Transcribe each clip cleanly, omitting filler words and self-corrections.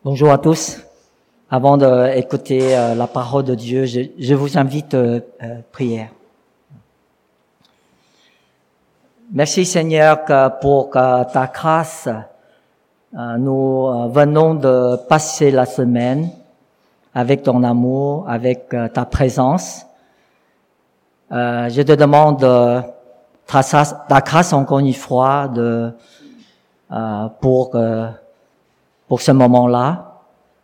Bonjour à tous. Avant d'écouter la parole de Dieu, je vous invite prière. Merci Seigneur pour ta grâce. Nous venons de passer la semaine avec ton amour, avec ta présence. Je te demande ta grâce encore une fois pour ce moment-là,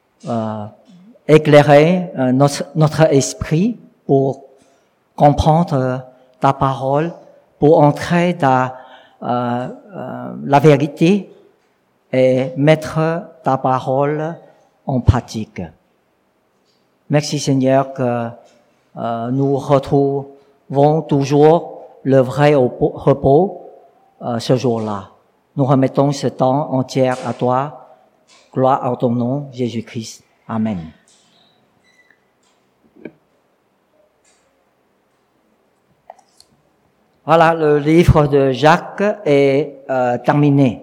éclairer notre esprit pour comprendre ta parole, pour entrer dans la vérité et mettre ta parole en pratique. Merci Seigneur que nous retrouvons toujours le vrai repos ce jour-là. Nous remettons ce temps entier à toi. Gloire à ton nom, Jésus-Christ. Amen. Voilà, le livre de Jacques est terminé.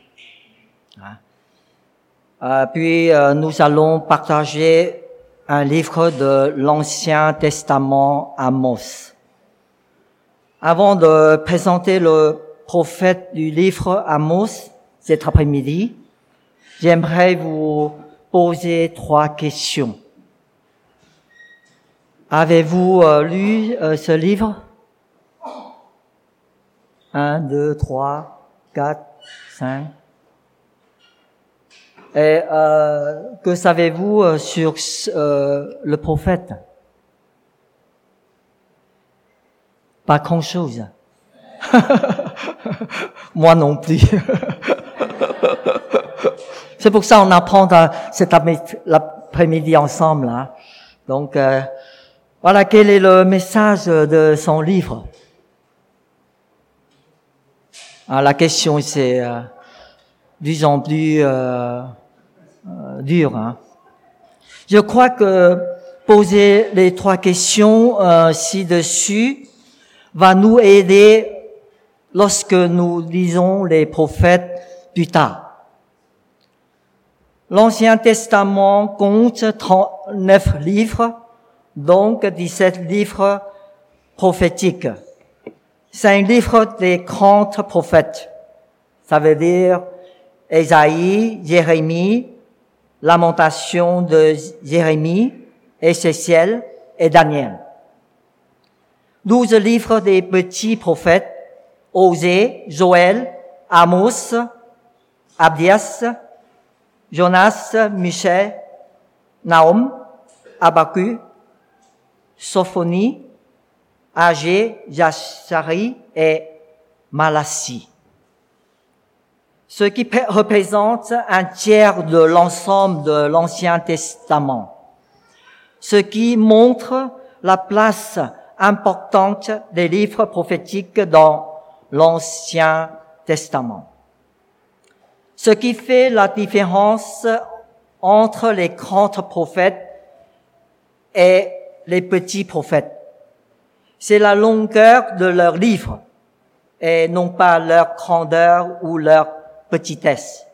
Puis nous allons partager un livre de l'Ancien Testament, Amos. Avant de présenter le prophète du livre Amos cet après-midi, j'aimerais vous poser 3 questions. Avez-vous lu ce livre? 1, 2, 3, 4, 5. Et que savez-vous sur le prophète? Pas grand-chose. Moi non plus. C'est pour ça qu'on apprend cet après-midi ensemble. Hein. Donc, voilà quel est le message de son livre. Alors, la question, c'est de plus en plus dur. Hein. Je crois que poser les 3 questions ci-dessus va nous aider lorsque nous lisons les prophètes plus tard. L'Ancien Testament compte 39 livres, donc 17 livres prophétiques. 5 livres des grands prophètes. Ça veut dire Ésaïe, Jérémie, Lamentation de Jérémie, Ézéchiel et Daniel. 12 livres des petits prophètes, Osée, Joël, Amos, Abdias, Jonas, Michée, Nahum, Habakkuk, Sophonie, Agé, Zacharie et Malassie. Ce qui représente un tiers de l'ensemble de l'Ancien Testament. Ce qui montre la place importante des livres prophétiques dans l'Ancien Testament. Ce qui fait la différence entre les grands prophètes et les petits prophètes, c'est la longueur de leurs livres et non pas leur grandeur ou leur petitesse.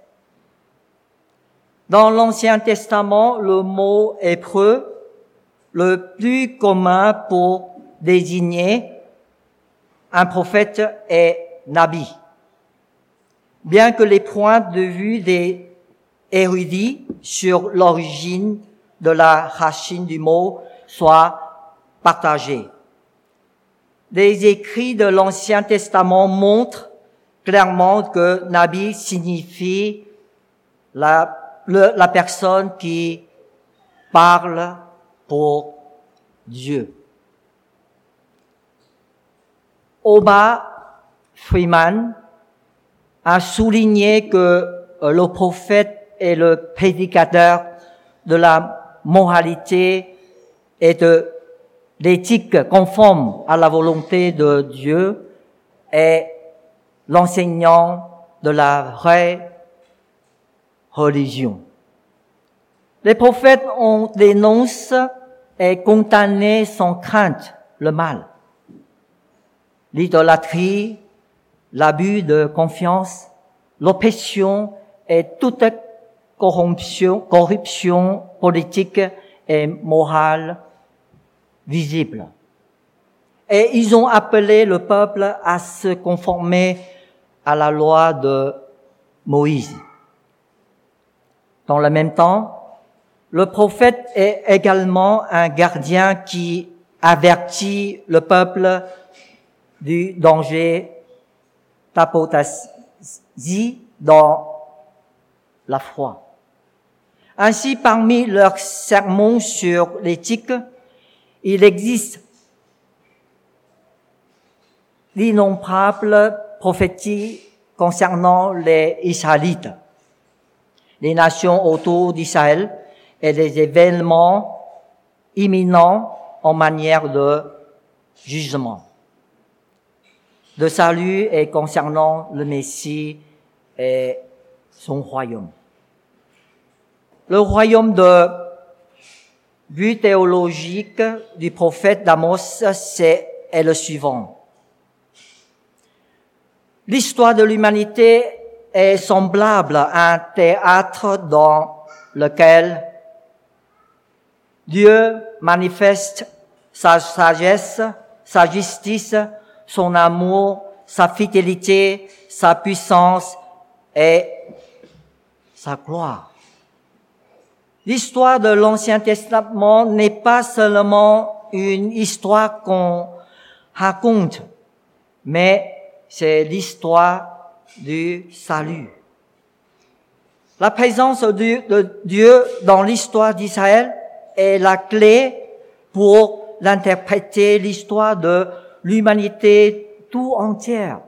Dans l'Ancien Testament, le mot hébreu le plus commun pour désigner un prophète est Nabi. Bien que les points de vue des érudits sur l'origine de la racine du mot soient partagés. Les écrits de l'Ancien Testament montrent clairement que Nabi signifie la personne qui parle pour Dieu. Oba Freeman a souligné que le prophète est le prédicateur de la moralité et de l'éthique conforme à la volonté de Dieu et l'enseignant de la vraie religion. Les prophètes ont dénoncé et condamné sans crainte le mal, l'idolâtrie, l'abus de confiance, l'oppression et toute corruption politique et morale visible. Et ils ont appelé le peuple à se conformer à la loi de Moïse. Dans le même temps, le prophète est également un gardien qui avertit le peuple du danger d'apostasie dans la foi. Ainsi, parmi leurs sermons sur l'éthique, il existe d'innombrables prophéties concernant les Israélites, les nations autour d'Israël et les événements imminents en manière de jugement, de salut et concernant le Messie et son royaume. Le royaume de but théologique du prophète d'Amos est le suivant. L'histoire de l'humanité est semblable à un théâtre dans lequel Dieu manifeste sa sagesse, sa justice, son amour, sa fidélité, sa puissance et sa gloire. L'histoire de l'Ancien Testament n'est pas seulement une histoire qu'on raconte, mais c'est l'histoire du salut. La présence de Dieu dans l'histoire d'Israël est la clé pour l'interpréter l'histoire de l'humanité tout entière.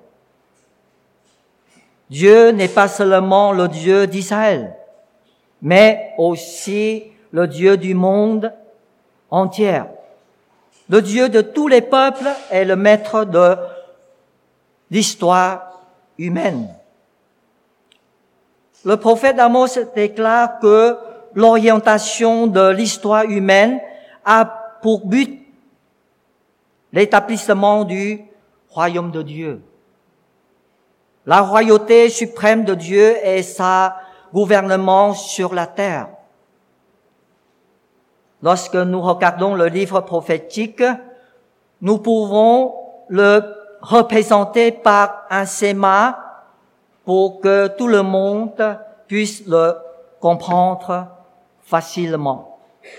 Dieu n'est pas seulement le Dieu d'Israël, mais aussi le Dieu du monde entier. Le Dieu de tous les peuples est le maître de l'histoire humaine. Le prophète Amos déclare que l'orientation de l'histoire humaine a pour but l'établissement du royaume de Dieu. La royauté suprême de Dieu et sa gouvernement sur la terre. Lorsque nous regardons le livre prophétique, nous pouvons le représenter par un schéma pour que tout le monde puisse le comprendre facilement.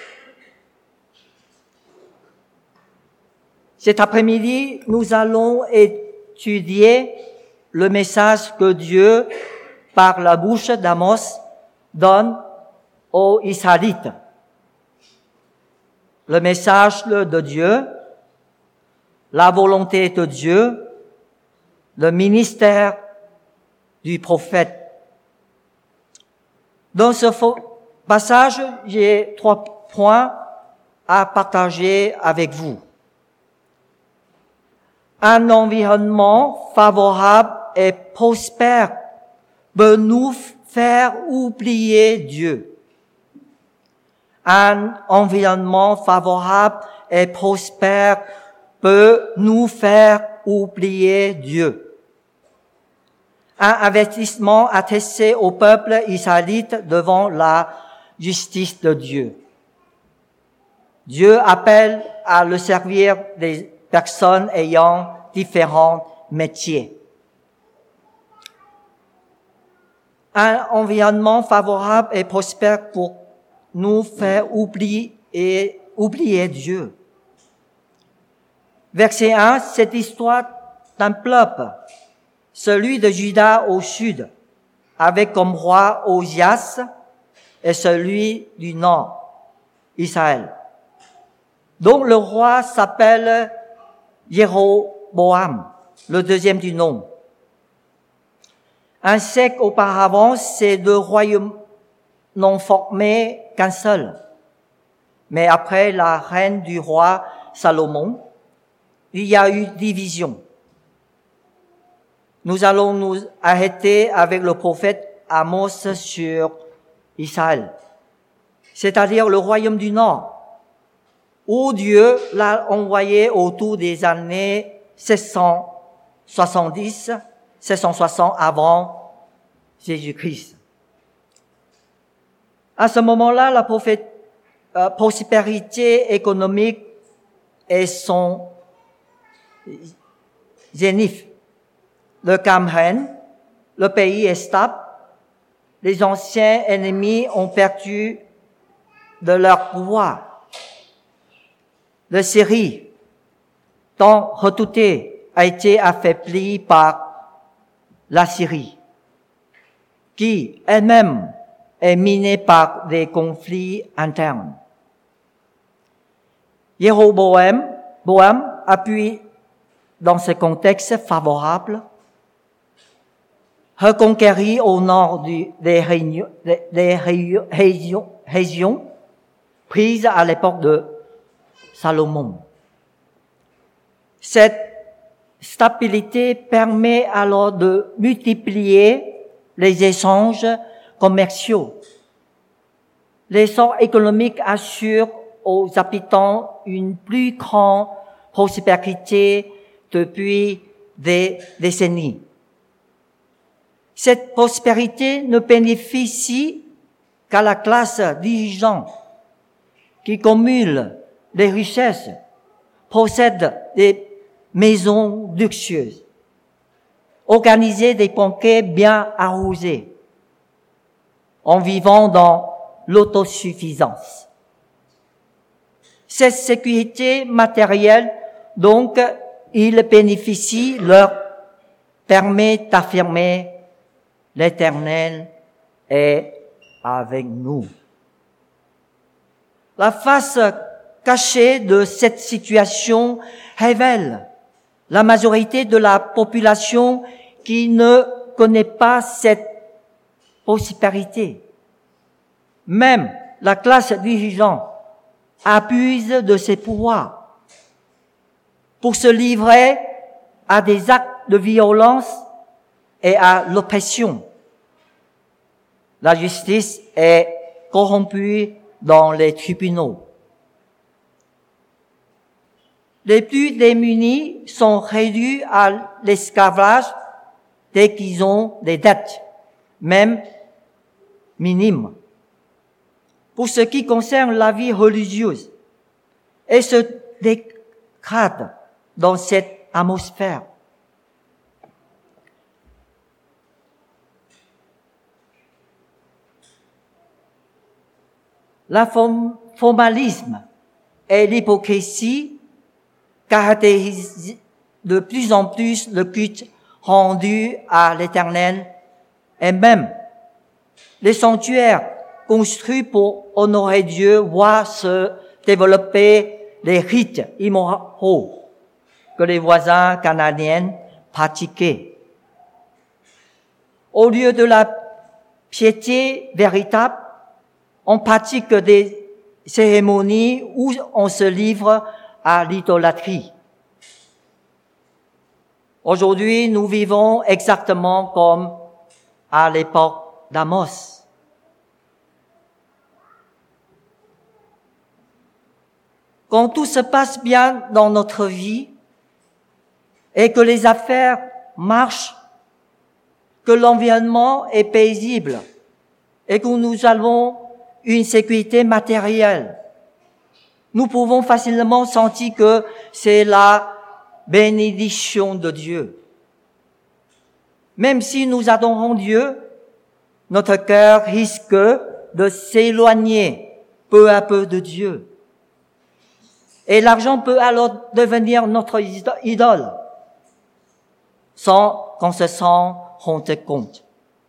Cet après-midi, nous allons étudier le message que Dieu, par la bouche d'Amos, donne aux Israélites. Le message de Dieu, la volonté de Dieu, le ministère du prophète. Dans ce passage, j'ai 3 points à partager avec vous. Un environnement favorable et prospère peut nous faire oublier Dieu. Un environnement favorable et prospère peut nous faire oublier Dieu. Un avertissement adressé au peuple israélite devant la justice de Dieu. Dieu appelle à le servir des personnes ayant différents métiers. Un environnement favorable et prospère pour nous faire oublier Dieu. Verset 1, cette histoire d'un peuple, celui de Juda au sud, avec comme roi Osias, et celui du nord, Israël, dont le roi s'appelle Jéroboam, le deuxième du nom. Un siècle auparavant, ces 2 royaumes n'ont formé qu'un seul. Mais après la règne du roi Salomon, il y a eu division. Nous allons nous arrêter avec le prophète Amos sur Israël, c'est-à-dire le royaume du Nord, où Dieu l'a envoyé autour des années 760 avant Jésus-Christ. À ce moment-là, la prospérité économique est son zénith. Le calme règne, le pays est stable, les anciens ennemis ont perdu de leur pouvoir. Le Syrie, tant redouté, a été affaibli par la Syrie, qui elle-même est minée par des conflits internes. Jéroboam appuie dans ce contexte favorable, reconquérit au nord des régions prises à l'époque de Salomon. Cette stabilité permet alors de multiplier les échanges commerciaux. L'essor économique assure aux habitants une plus grande prospérité depuis des décennies. Cette prospérité ne bénéficie qu'à la classe dirigeante qui cumule les richesses, possède des maisons luxueuses, organise des banquets bien arrosés, en vivant dans l'autosuffisance. Cette sécurité matérielle, donc, ils bénéficient, leur permet d'affirmer l'Éternel est avec nous. La face cachée de cette situation révèle la majorité de la population qui ne connaît pas cette prospérité. Même la classe dirigeante abuse de ses pouvoirs pour se livrer à des actes de violence et à l'oppression. La justice est corrompue dans les tribunaux. Les plus démunis sont réduits à l'esclavage dès qu'ils ont des dettes, même minimes. Pour ce qui concerne la vie religieuse, elle se dégrade dans cette atmosphère. Le formalisme et l'hypocrisie caractérisent de plus en plus le culte rendu à l'Éternel, et même les sanctuaires construits pour honorer Dieu voient se développer les rites immoraux que les voisins canadiens pratiquaient. Au lieu de la piété véritable, on pratique des cérémonies où on se livre à l'idolâtrie. Aujourd'hui, nous vivons exactement comme à l'époque d'Amos. Quand tout se passe bien dans notre vie et que les affaires marchent, que l'environnement est paisible et que nous avons une sécurité matérielle, nous pouvons facilement sentir que c'est la bénédiction de Dieu. Même si nous adorons Dieu, notre cœur risque de s'éloigner peu à peu de Dieu. Et l'argent peut alors devenir notre idole, sans qu'on se sente rendre compte.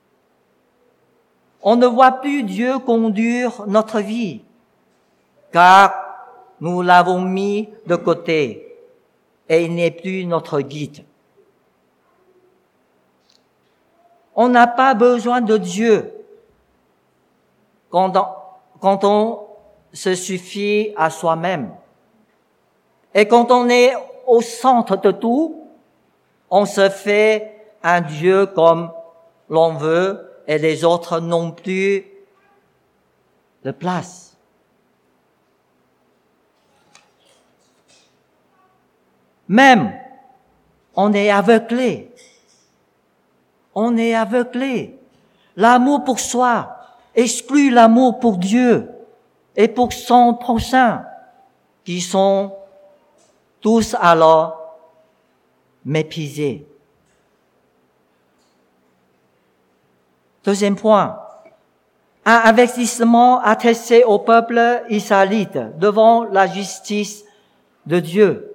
On ne voit plus Dieu conduire notre vie, car nous l'avons mis de côté et il n'est plus notre guide. On n'a pas besoin de Dieu quand on se suffit à soi-même. Et quand on est au centre de tout, on se fait un Dieu comme l'on veut et les autres n'ont plus de place. Même, on est aveuglé. On est aveuglé. L'amour pour soi exclut l'amour pour Dieu et pour son prochain, qui sont tous alors méprisés. Deuxième point, un avertissement adressé au peuple israélite devant la justice de Dieu.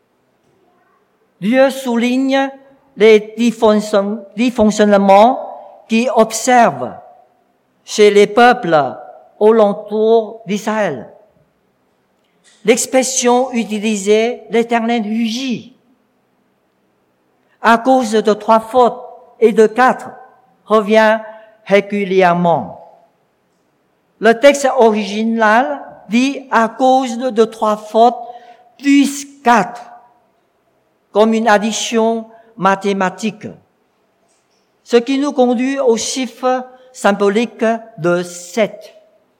Dieu souligne les dysfonctionnements qu'il observe chez les peuples alentour d'Israël. L'expression utilisée, l'Éternel rugit, à cause de 3 fautes et de 4, revient régulièrement. Le texte original dit à cause de 3 fautes plus 4, comme une addition mathématique, ce qui nous conduit au chiffre symbolique de 7.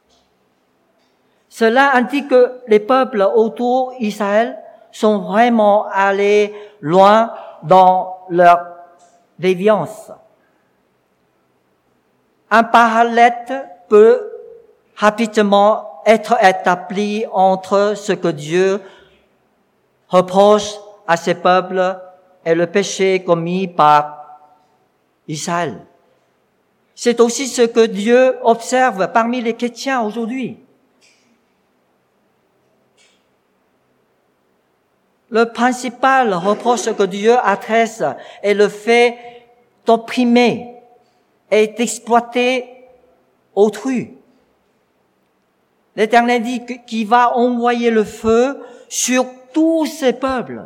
Cela indique que les peuples autour d'Israël sont vraiment allés loin dans leur déviance. Un parallèle peut rapidement être établi entre ce que Dieu reproche à ses peuples et le péché commis par Israël. C'est aussi ce que Dieu observe parmi les chrétiens aujourd'hui. Le principal reproche que Dieu adresse est le fait d'opprimer et d'exploiter autrui. L'Éternel dit qu'il va envoyer le feu sur tous ces peuples.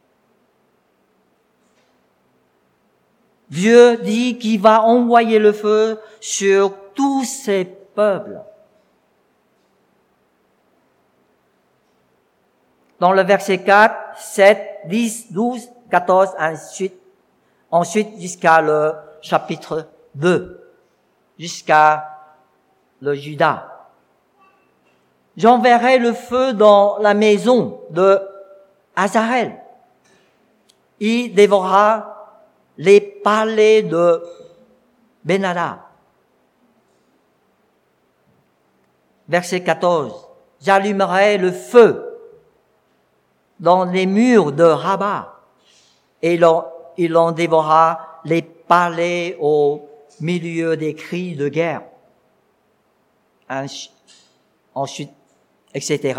Dieu dit qu'il va envoyer le feu sur tous ces peuples. Dans le verset 4, 7, 10, 12, 14, ensuite jusqu'à le chapitre 2, jusqu'à le Juda. J'enverrai le feu dans la maison de Azarel. Il dévorera les palais de Benada. Verset 14. J'allumerai le feu dans les murs de Rabat et il en dévorera les palais au milieu des cris de guerre. Ensuite, etc.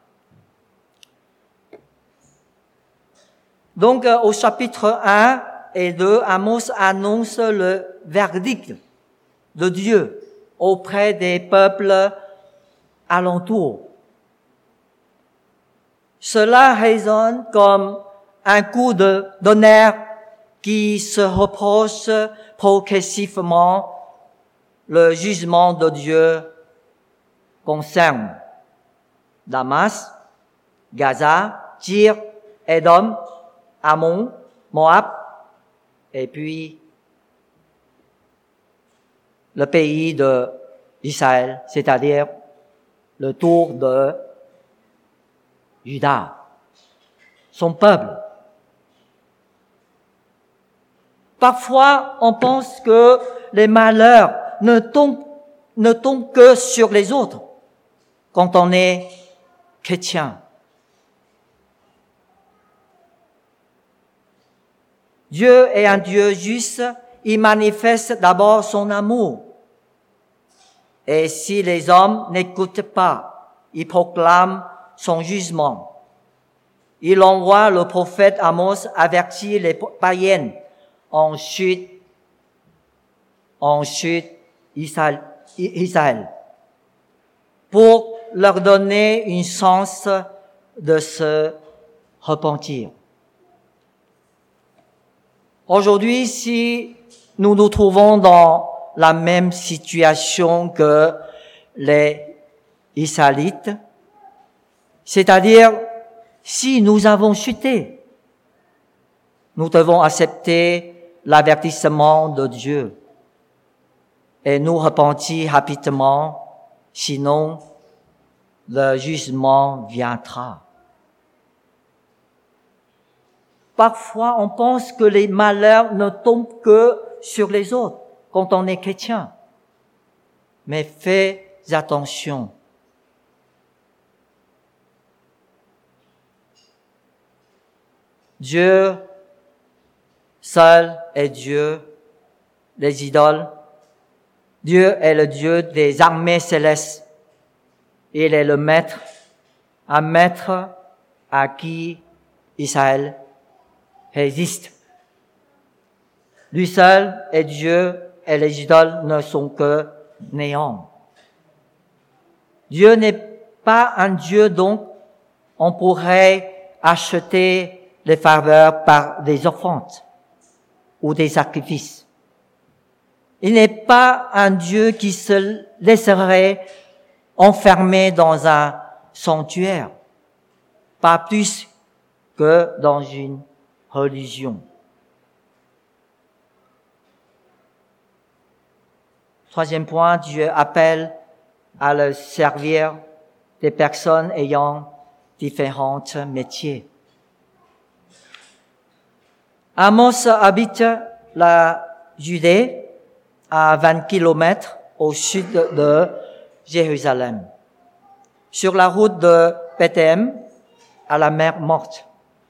Donc, au chapitre 1 et 2, Amos annonce le verdict de Dieu auprès des peuples alentours. Cela résonne comme un coup d'honneur qui se reproche progressivement. Le jugement de Dieu concerne Damas, Gaza, Tyr, Édom, Ammon, Moab, et puis le pays d'Israël, c'est-à-dire le tour de Juda, son peuple. Parfois, on pense que les malheurs ne tombent que sur les autres quand on est chrétien. Dieu est un Dieu juste, il manifeste d'abord son amour. Et si les hommes n'écoutent pas, il proclame son jugement. Il envoie le prophète Amos avertir les païens. Ensuite, Israël, pour leur donner une chance de se repentir. Aujourd'hui, si nous nous trouvons dans la même situation que les Israélites, c'est-à-dire si nous avons chuté, nous devons accepter l'avertissement de Dieu et nous repentir rapidement, sinon le jugement viendra. Parfois, on pense que les malheurs ne tombent que sur les autres quand on est chrétien. mais fais attention. Dieu seul est Dieu des idoles. Dieu est le Dieu des armées célestes. Il est le maître, un maître à qui Israël résiste. Lui seul est Dieu et les idoles ne sont que néant. Dieu n'est pas un Dieu dont on pourrait acheter les faveurs par des offrandes ou des sacrifices. Il n'est pas un Dieu qui se laisserait enfermer dans un sanctuaire, pas plus que dans une religion. Troisième point, Dieu appelle à le servir des personnes ayant différents métiers. Amos habite la Judée à 20 kilomètres au sud de Jérusalem, sur la route de Bethléem à la mer Morte.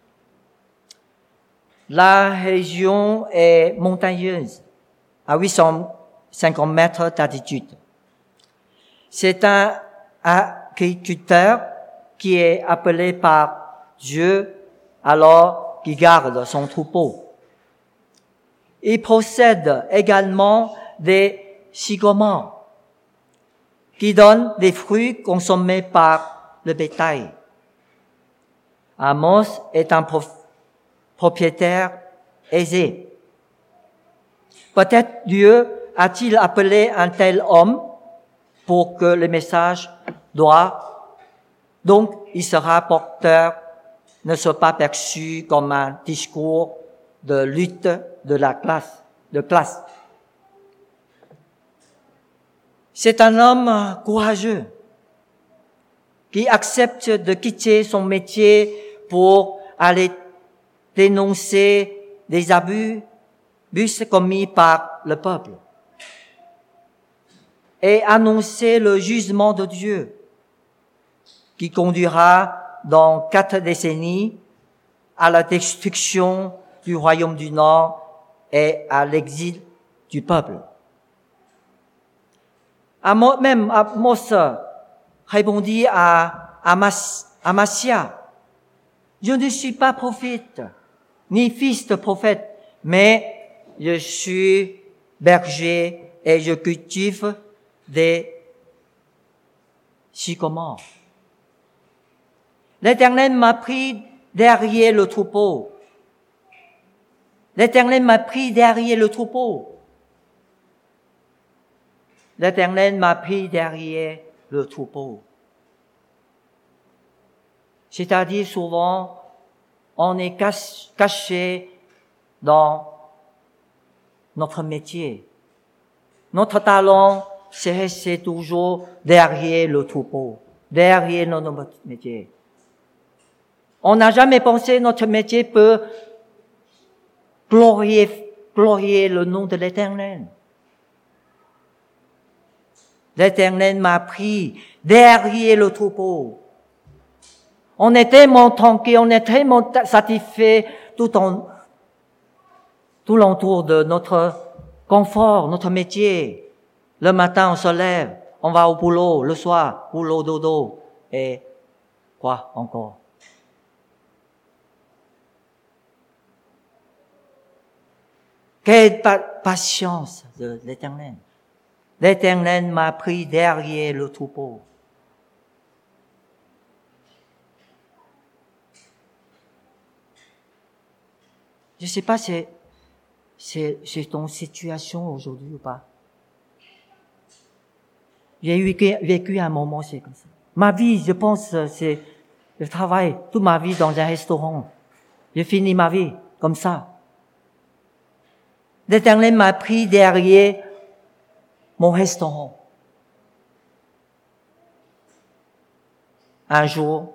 La région est montagneuse, à 850 mètres d'altitude. C'est un agriculteur qui est appelé par Dieu alors qu'il garde son troupeau. Il possède également des sycomores qui donnent des fruits consommés par le bétail. Amos est un propriétaire aisé. Peut-être Dieu a-t-il appelé un tel homme pour que le message donc il sera porteur, ne soit pas perçu comme un discours de lutte de classe. C'est un homme courageux qui accepte de quitter son métier pour aller dénoncer des abus commis par le peuple et annoncer le jugement de Dieu qui conduira dans 4 décennies à la destruction du royaume du Nord et à l'exil du peuple. Amos répondit à Amasia, « Je ne suis pas prophète, ni fils de prophète, mais je suis berger et je cultive des sycomores. L'Éternel m'a pris derrière le troupeau. L'Éternel m'a pris derrière le troupeau. L'Éternel m'a pris derrière le troupeau. » C'est-à-dire souvent, on est caché dans notre métier. Notre talent, c'est rester toujours derrière le troupeau, derrière notre métier. On n'a jamais pensé que notre métier peut glorifier le nom de l'Éternel. L'Éternel m'a pris derrière le troupeau. On est tellement tranquille, on est tellement satisfait tout l'entour de notre confort, notre métier. Le matin, on se lève, on va au boulot, le soir, boulot, dodo, et quoi encore? Quelle patience de l'Éternel. L'Éternel m'a pris derrière le troupeau. Je sais pas si c'est ton situation aujourd'hui ou pas. J'ai vécu un moment, c'est comme ça. Ma vie, je pense, c'est le travail, toute ma vie dans un restaurant. J'ai fini ma vie comme ça. L'Éternel m'a pris derrière mon restaurant. Un jour,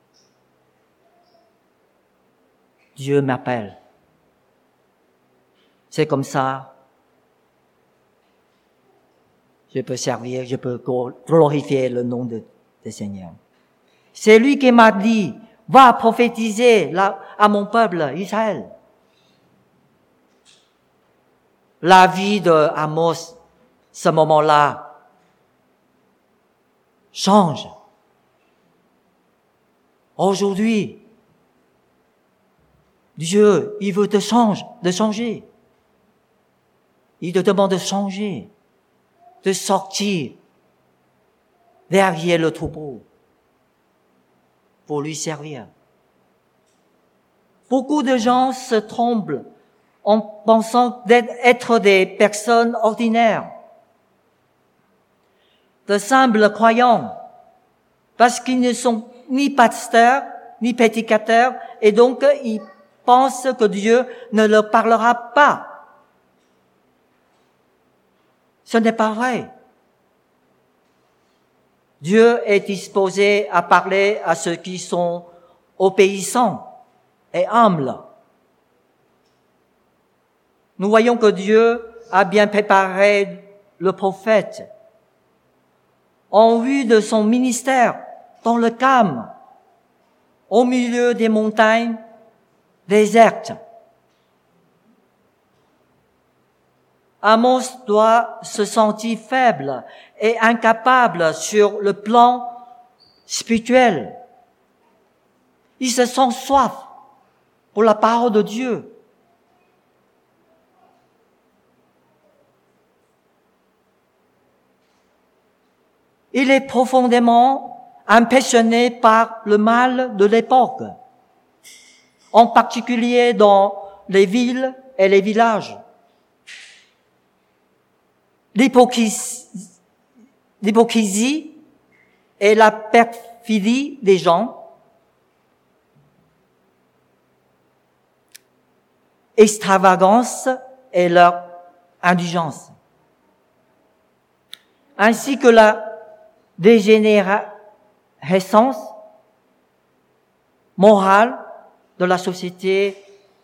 Dieu m'appelle. C'est comme ça. je peux servir, je peux glorifier le nom du Seigneur. C'est lui qui m'a dit, va prophétiser à mon peuple Israël. La vie de Amos, ce moment-là, change. Aujourd'hui, Dieu, il veut de changer. Il te demande de changer, de sortir derrière le troupeau pour lui servir. Beaucoup de gens se trompent en pensant être des personnes ordinaires, de simples croyants, parce qu'ils ne sont ni pasteurs, ni prédicateurs, et donc ils pensent que Dieu ne leur parlera pas. Ce n'est pas vrai. Dieu est disposé à parler à ceux qui sont obéissants et humbles. Nous voyons que Dieu a bien préparé le prophète en vue de son ministère dans le calme, au milieu des montagnes désertes. Amos doit se sentir faible et incapable sur le plan spirituel. Il se sent soif pour la parole de Dieu. Il est profondément impressionné par le mal de l'époque, en particulier dans les villes et les villages. L'hypocrisie et la perfidie des gens, extravagance et leur indigence, ainsi que la dégénérescence morale de la société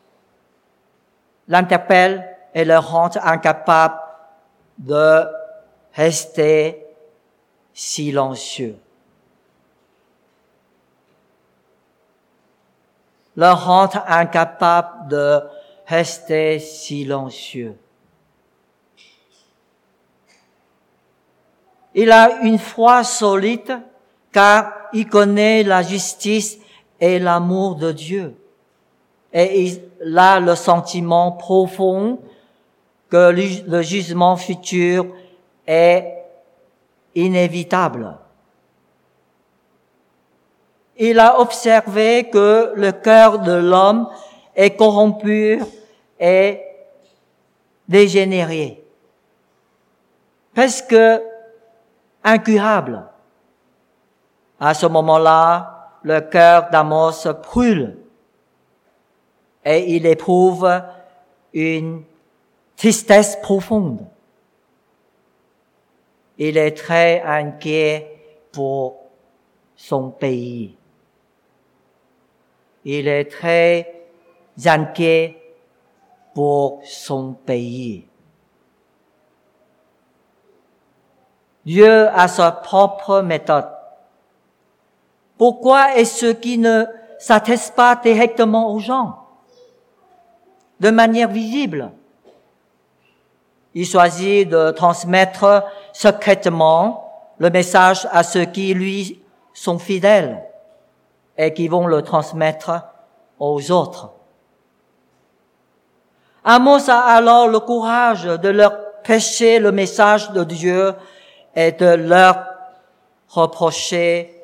l'interpelle et le rend incapable de rester silencieux. Le rend incapable de rester silencieux. Il a une foi solide car il connaît la justice et l'amour de Dieu. Et il a le sentiment profond que le jugement futur est inévitable. Il a observé que le cœur de l'homme est corrompu et dégénéré, presque incurable. À ce moment-là, le cœur d'Amos brûle et il éprouve une tristesse profonde. Il est très inquiet pour son pays. Il est très inquiet pour son pays. Dieu a sa propre méthode. Pourquoi est-ce qu'il ne s'adresse pas directement aux gens, de manière visible? Il choisit de transmettre secrètement le message à ceux qui lui sont fidèles et qui vont le transmettre aux autres. Amos a alors le courage de leur prêcher le message de Dieu et de leur reprocher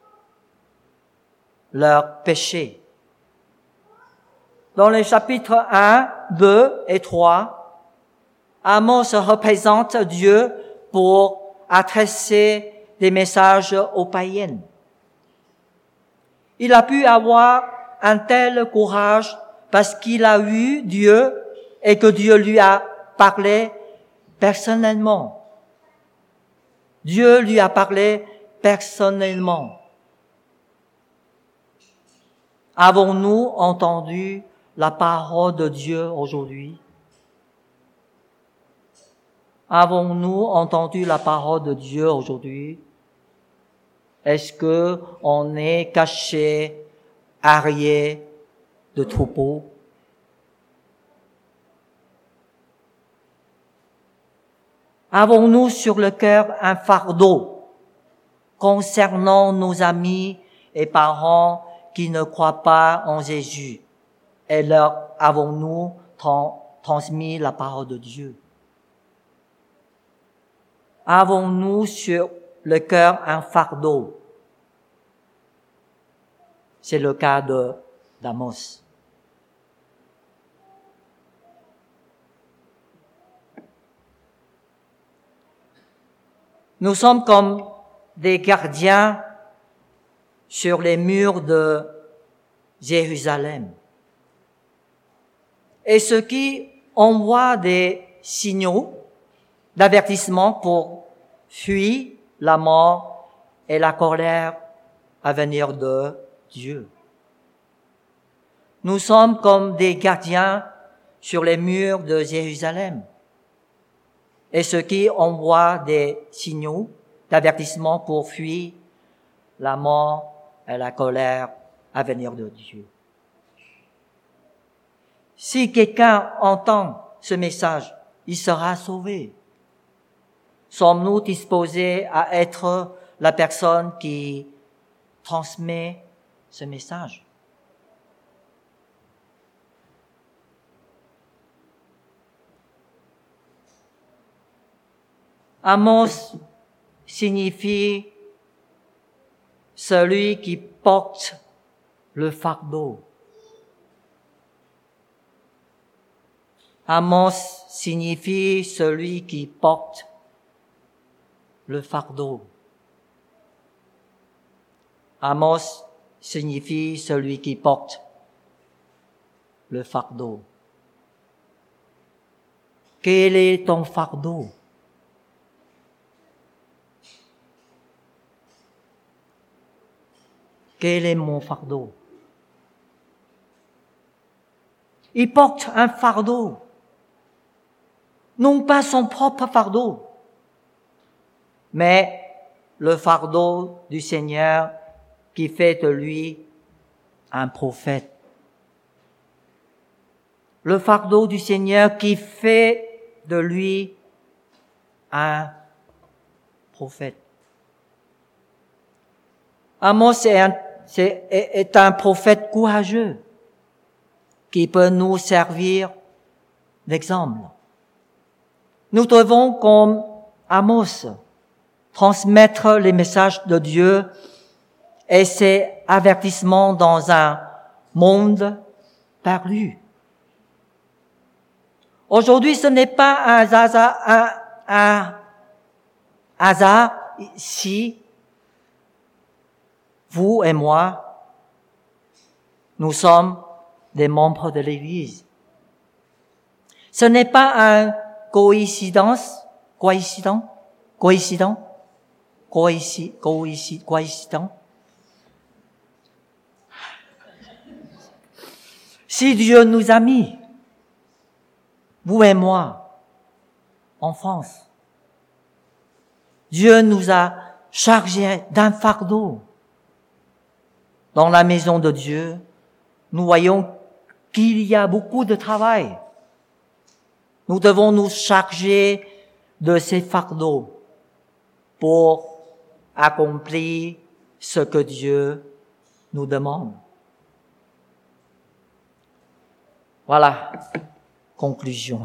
leurs péchés. Dans les chapitres 1, 2 et 3, Amos représente Dieu pour adresser des messages aux païens. Il a pu avoir un tel courage parce qu'il a vu Dieu et que Dieu lui a parlé personnellement. Dieu lui a parlé personnellement. Avons-nous entendu la parole de Dieu aujourd'hui? Avons-nous entendu la parole de Dieu aujourd'hui? Est-ce que on est caché, arrière de troupeaux? Avons-nous sur le cœur un fardeau concernant nos amis et parents qui ne croient pas en Jésus? Et leur avons-nous transmis la parole de Dieu? Avons-nous sur le cœur un fardeau? C'est le cas d'Amos. Nous sommes comme des gardiens sur les murs de Jérusalem. Et ceux qui envoient des signaux d'avertissement pour fuir la mort et la colère à venir de Dieu. Nous sommes comme des gardiens sur les murs de Jérusalem. Et ceux qui envoient des signaux d'avertissement pour fuir la mort et la colère à venir de Dieu. Si quelqu'un entend ce message, il sera sauvé. Sommes-nous disposés à être la personne qui transmet ce message? Amos signifie celui qui porte le fardeau. Amos signifie celui qui porte le fardeau. Amos signifie celui qui porte le fardeau. Quel est ton fardeau? Quel est mon fardeau? Il porte un fardeau, non pas son propre fardeau, mais le fardeau du Seigneur qui fait de lui un prophète. Le fardeau du Seigneur qui fait de lui un prophète. Amos est un prophète courageux qui peut nous servir d'exemple. Nous devons, comme Amos, transmettre les messages de Dieu et ses avertissements dans un monde perdu. Aujourd'hui, ce n'est pas un hasard si vous et moi, nous sommes des membres de l'Église. Ce n'est pas une coïncidence. Si Dieu nous a mis, vous et moi, en France, Dieu nous a chargés d'un fardeau. Dans la maison de Dieu, nous voyons qu'il y a beaucoup de travail. Nous devons nous charger de ces fardeaux pour accomplir ce que Dieu nous demande. Voilà, conclusion.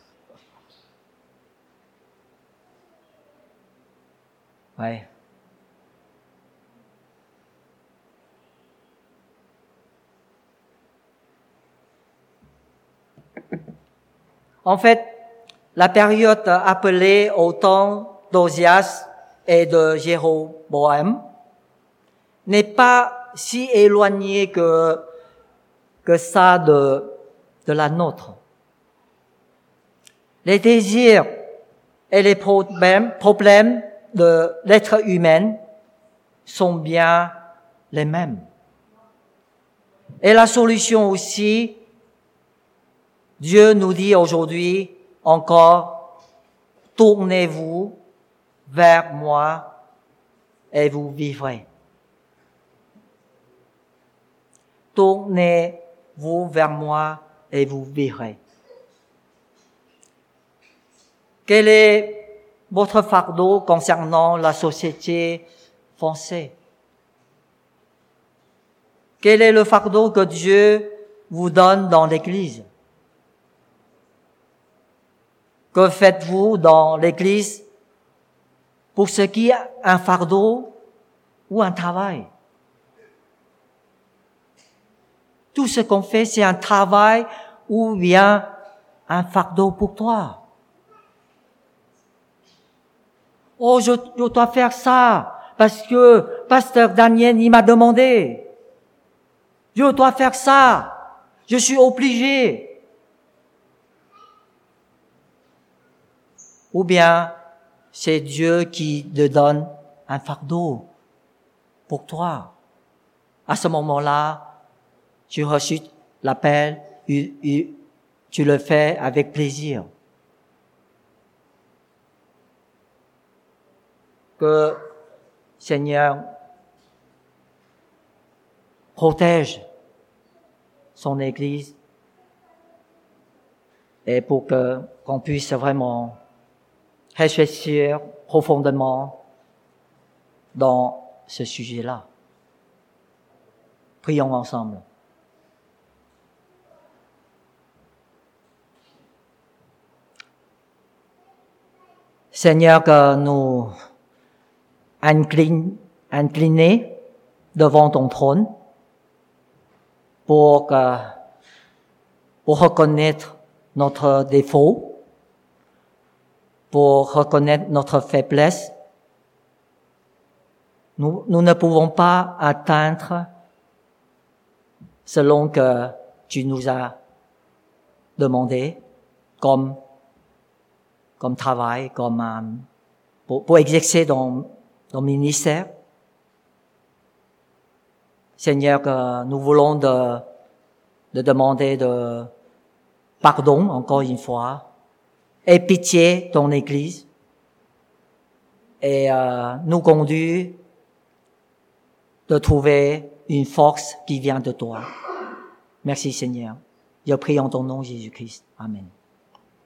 Ouais. En fait, la période appelée au temps d'Osias et de Jéroboam n'est pas si éloignée que ça de la nôtre. Les désirs et les problèmes de l'être humain sont bien les mêmes. Et la solution aussi, Dieu nous dit aujourd'hui encore, Tournez-vous vers moi et vous vivrez. Tournez-vous vers moi et vous vivrez. Quel est votre fardeau concernant la société française? Quel est le fardeau que Dieu vous donne dans l'Église? Que faites-vous dans l'Église pour ce qui est un fardeau ou un travail? Tout ce qu'on fait, c'est un travail ou bien un fardeau pour toi. Oh, je dois faire ça parce que Pasteur Daniel, il m'a demandé. Je dois faire ça. Je suis obligé. Ou bien, c'est Dieu qui te donne un fardeau pour toi. À ce moment-là, tu reçus l'appel, tu le fais avec plaisir. Que Seigneur protège son Église et pour qu'on puisse vraiment réfléchir profondément dans ce sujet-là. Prions ensemble. Seigneur, que nous incliner devant ton trône pour reconnaître notre défaut, pour reconnaître notre faiblesse. Nous ne pouvons pas atteindre selon que tu nous as demandé comme travail, pour exercer ton ministère. Seigneur, que nous voulons de demander de pardon encore une fois et pitié ton Église et nous conduire de trouver une force qui vient de toi. Merci Seigneur. Je prie en ton nom Jésus-Christ. Amen.